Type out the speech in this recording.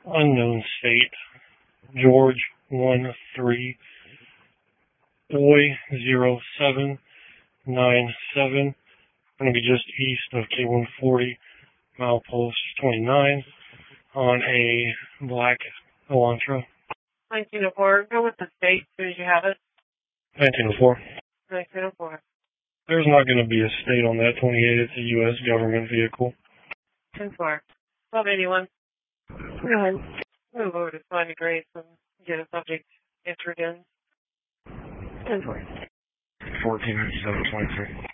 Unknown state. George 13, boy 0797. Going to be just east of K140, milepost 29, on a black Elantra. 1904. Go with the state as soon as you have it. 1904. 1904. There's not going to be a state on that 28. It's a U.S. government vehicle. 10-4. 1281. Go ahead. Move over to Spiny Grace and get a subject entered in. 10-4. 140723.